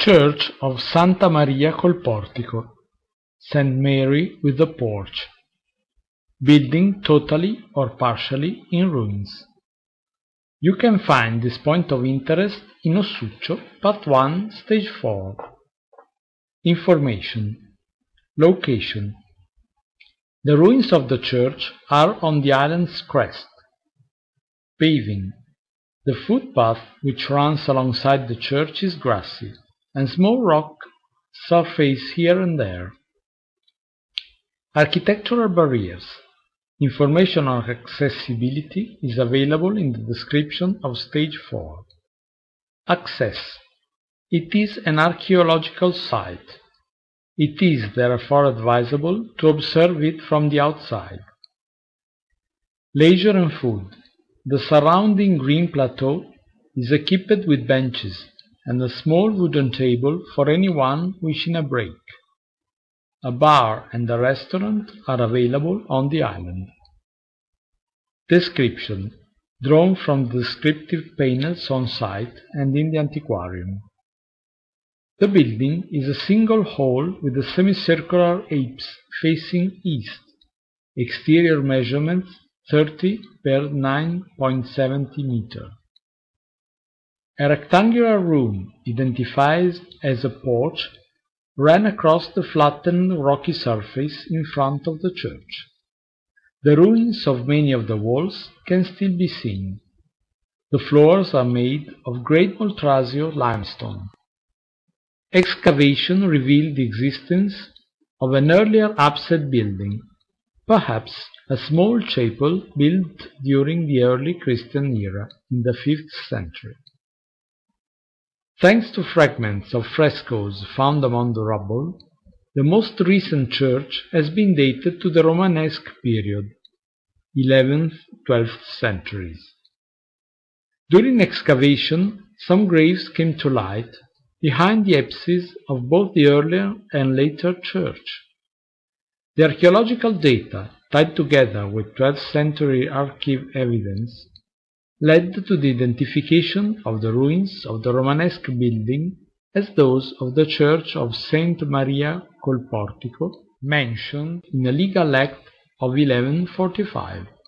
Church of Santa Maria col Portico, St. Mary with the Porch. Building totally or partially in ruins. You can find this point of interest in Ossuccio, Part 1, Stage 4. Information. Location. The ruins of the church are on the island's crest. Paving. The footpath which runs alongside the church is grassy, and small rock surface here and there. Architectural barriers. Information on accessibility is available in the description of Stage 4. Access. It is an archaeological site. It is therefore advisable to observe it from the outside. Leisure and food. The surrounding green plateau is equipped with benches and a small wooden table for anyone wishing a break. A bar and a restaurant are available on the island. Description. Drawn from the descriptive panels on site and in the antiquarium. The building is a single hall with a semicircular apse facing east. Exterior measurements 30 per 9.70 meter. A rectangular room, identified as a porch, ran across the flattened rocky surface in front of the church. The ruins of many of the walls can still be seen. The floors are made of Great Moltrasio limestone. Excavation revealed the existence of an earlier apse building, perhaps a small chapel built during the early Christian era in the 5th century. Thanks to fragments of frescoes found among the rubble, the most recent church has been dated to the Romanesque period, 11th–12th centuries. During excavation, some graves came to light behind the apses of both the earlier and later church. The archaeological data, tied together with 12th century archive evidence, led to the identification of the ruins of the Romanesque building as those of the Church of St. Maria col Portico, mentioned in a legal act of 1145.